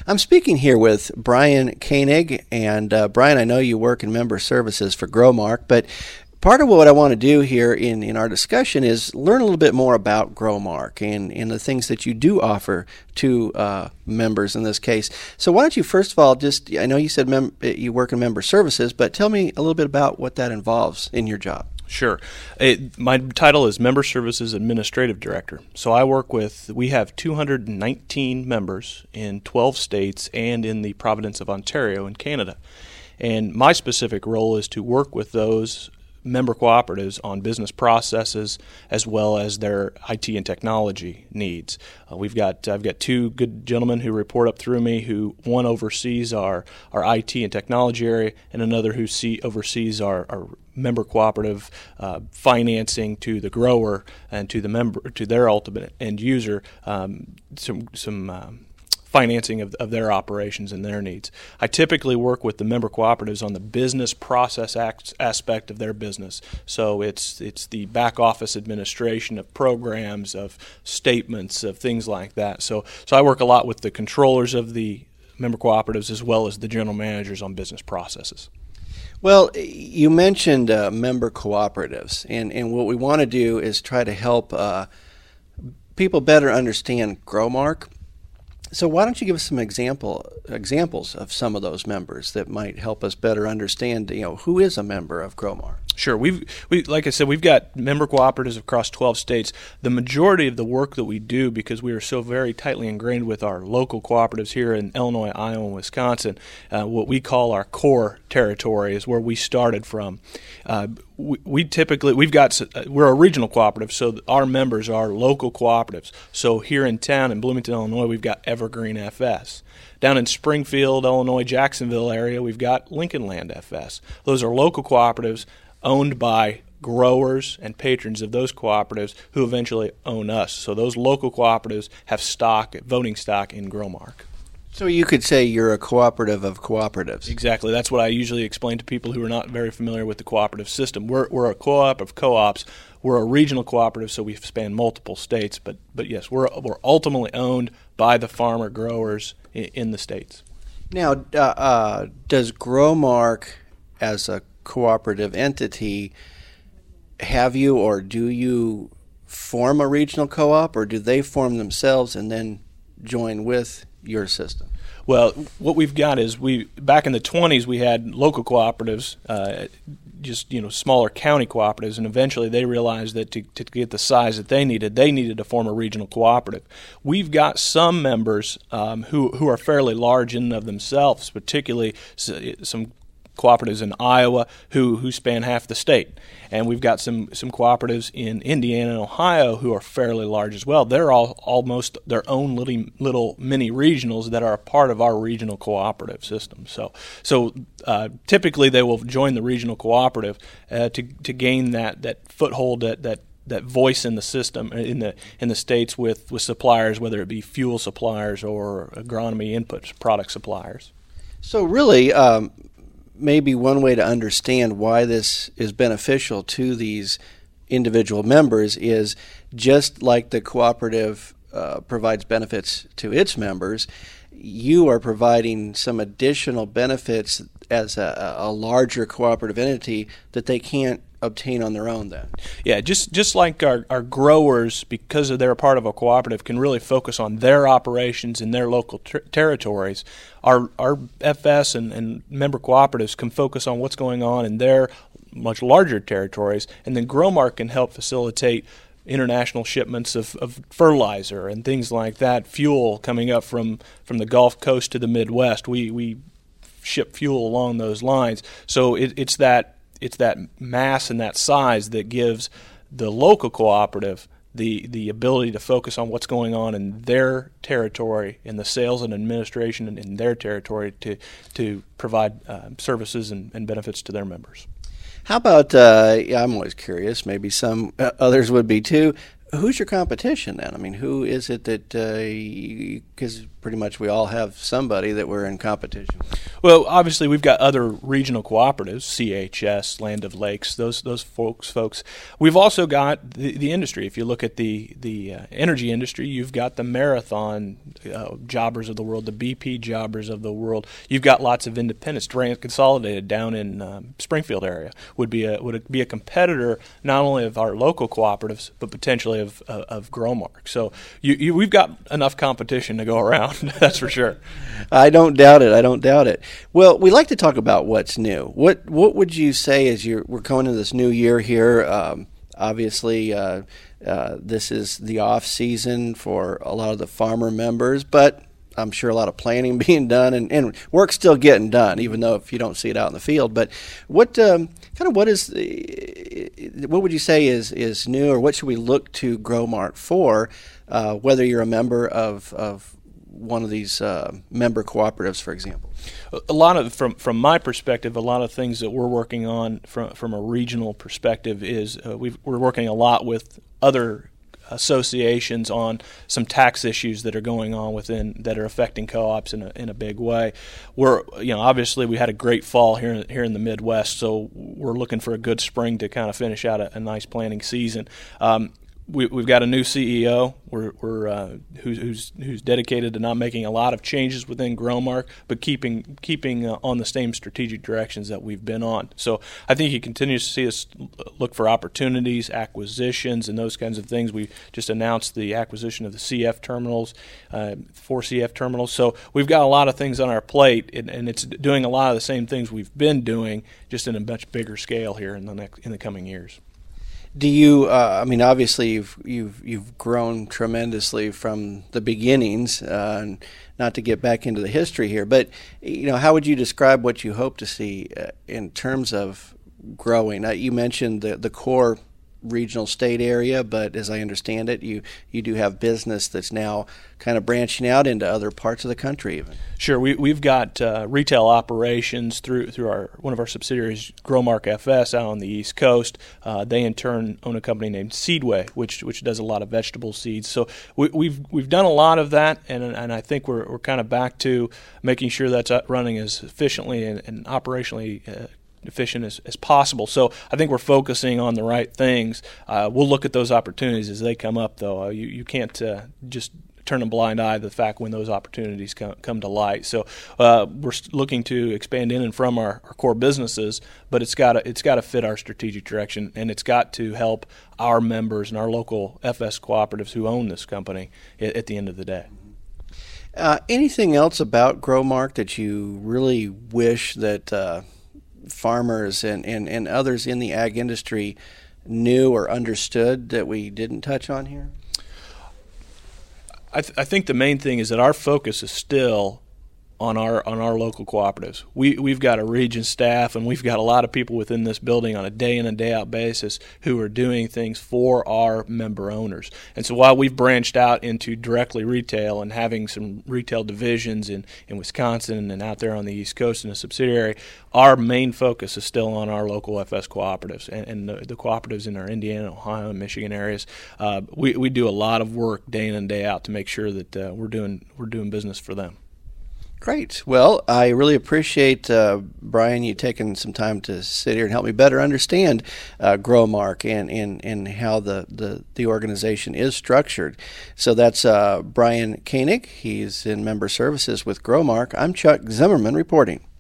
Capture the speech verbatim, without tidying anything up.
I'm speaking here with Brian Koenig, and uh, Brian, I know you work in member services for Growmark, but part of what I want to do here in, in our discussion is learn a little bit more about Growmark and, and the things that you do offer to uh, members in this case. So why don't you first of all just, I know you said mem- you work in member services, but tell me a little bit about what that involves in your job. Sure. It, my title is Member Services Administrative Director. So I work with, we have two hundred nineteen members in twelve states and in the province of Ontario in Canada. And my specific role is to work with those member cooperatives on business processes as well as their I T and technology needs. Uh, we've got I've got two good gentlemen who report up through me. Who one oversees our, our I T and technology area, and another who see oversees our, our member cooperative uh, financing to the grower and to the member to their ultimate end user. Um, some some. Um, financing of, of their operations and their needs. I typically work with the member cooperatives on the business process act, aspect of their business. So it's it's the back office administration of programs, of statements, of things like that. So so I work a lot with the controllers of the member cooperatives as well as the general managers on business processes. Well, you mentioned uh, member cooperatives, and, and what we want to do is try to help uh, people better understand Growmark. So why don't you give us some example examples of some of those members that might help us better understand, you know, who is a member of Growmark? Sure. We've we like I said, we've got member cooperatives across twelve states. The majority of the work that we do, because we are so very tightly ingrained with our local cooperatives here in Illinois, Iowa, and Wisconsin, uh, what we call our core territory is where we started from. Uh, we, we typically we've got we're a regional cooperative, so our members are local cooperatives. So here in town in Bloomington, Illinois, we've got Evergreen F S. Down in Springfield, Illinois, Jacksonville area, we've got Lincoln Land F S. Those are local cooperatives owned by growers and patrons of those cooperatives who eventually own us. So those local cooperatives have stock, voting stock in Growmark. So you could say you're a cooperative of cooperatives. Exactly. That's what I usually explain to people who are not very familiar with the cooperative system. We're we're a co-op of co-ops. We're a regional cooperative, so we span multiple states. But but yes, we're we're ultimately owned by the farmer growers in, in the states. Now, uh, uh, does Growmark, as a cooperative entity, have you or do you form a regional co-op, or do they form themselves and then join with your system? Well, what we've got is we back in the twenties we had local cooperatives, uh, just you know smaller county cooperatives, and eventually they realized that to, to get the size that they needed, they needed to form a regional cooperative. We've got some members um, who who are fairly large in and of themselves, particularly some cooperatives in Iowa who, who span half the state. And we've got some, some cooperatives in Indiana and Ohio who are fairly large as well. They're all almost their own little, little mini regionals that are a part of our regional cooperative system. So so uh, typically they will join the regional cooperative uh, to to gain that, that foothold, that, that that voice in the system in the in the states with, with suppliers, whether it be fuel suppliers or agronomy input product suppliers. So really, um, maybe one way to understand why this is beneficial to these individual members is just like the cooperative uh, provides benefits to its members, you are providing some additional benefits as a, a larger cooperative entity that they can't obtain on their own then. Yeah, just just like our, our growers, because of they're a part of a cooperative, can really focus on their operations in their local ter- territories, our our F S and, and member cooperatives can focus on what's going on in their much larger territories, and then Growmark can help facilitate international shipments of, of fertilizer and things like that, fuel coming up from, from the Gulf Coast to the Midwest. We we ship fuel along those lines. So it, it's that it's that mass and that size that gives the local cooperative the the ability to focus on what's going on in their territory, in the sales and administration in, in their territory to to provide uh, services and, and benefits to their members. How about, uh, yeah, I'm always curious, maybe some uh, others would be too, who's your competition then? I mean, who is it that, because uh, pretty much we all have somebody that we're in competition. Well, obviously we've got other regional cooperatives, C H S, Land of Lakes, those those folks. Folks, we've also got the, the industry. If you look at the the uh, energy industry, you've got the Marathon uh, jobbers of the world, the B P jobbers of the world. You've got lots of independents. Durant Consolidated down in um, Springfield area would be a would be a competitor not only of our local cooperatives but potentially of of, of Growmark. So you, you we've got enough competition to go around. That's for sure. I don't doubt it. I don't doubt it. Well, we like to talk about what's new. What what would you say as you're we're going into this new year here? Um, obviously, uh, uh, this is the off season for a lot of the farmer members, but I'm sure a lot of planning being done and, and work still getting done, even though if you don't see it out in the field. But what um, kind of what is what would you say is is new, or what should we look to Growmark for? Uh, whether you're a member of of one of these uh, member cooperatives, for example. A lot of, from from my perspective, a lot of things that we're working on from from a regional perspective is uh, we've, we're working a lot with other associations on some tax issues that are going on within that are affecting co-ops in a in a big way. We're you know obviously we had a great fall here here in the Midwest, so we're looking for a good spring to kind of finish out a, a nice planting season. Um, We, we've got a new C E O we're, we're, uh, who's, who's, who's dedicated to not making a lot of changes within Growmark, but keeping keeping uh, on the same strategic directions that we've been on. So I think he continues to see us look for opportunities, acquisitions, and those kinds of things. We just announced the acquisition of the C F terminals, uh, four C F terminals. So we've got a lot of things on our plate, and, and it's doing a lot of the same things we've been doing, just in a much bigger scale here in the next in the coming years. Do you? Uh, I mean, obviously, you've you've you've grown tremendously from the beginnings. Uh, and not to get back into the history here, but you know, how would you describe what you hope to see uh, in terms of growing? Uh, you mentioned the the core regional state area, but as I understand it, you you do have business that's now kind of branching out into other parts of the country even. Sure, we we've got uh, retail operations through through our one of our subsidiaries, Growmark F S, out on the East Coast. Uh, they in turn own a company named Seedway, which which does a lot of vegetable seeds. So we, we've we've done a lot of that, and and I think we're we're kind of back to making sure that's running as efficiently and, and operationally Uh, efficient as, as possible. So I think we're focusing on the right things. Uh, we'll look at those opportunities as they come up, though. Uh, you, you can't uh, just turn a blind eye to the fact when those opportunities come, come to light. So uh, we're looking to expand in and from our, our core businesses, but it's got to it's got to fit our strategic direction, and it's got to help our members and our local F S cooperatives who own this company at, at the end of the day. Uh, anything else about Growmark that you really wish that uh, farmers and, and, and others in the ag industry knew or understood that we didn't touch on here? I, th- I think the main thing is that our focus is still on our on our local cooperatives. We we've got a region staff, and we've got a lot of people within this building on a day in and day out basis who are doing things for our member owners. And so while we've branched out into directly retail and having some retail divisions in, in Wisconsin and out there on the East Coast in a subsidiary, our main focus is still on our local F S cooperatives and, and the, the cooperatives in our Indiana, Ohio, and Michigan areas. Uh, we we do a lot of work day in and day out to make sure that uh, we're doing we're doing business for them. Great. Well, I really appreciate, uh, Brian, you taking some time to sit here and help me better understand uh, Growmark and, and, and how the, the, the organization is structured. So that's uh, Brian Koenig. He's in member services with Growmark. I'm Chuck Zimmerman reporting.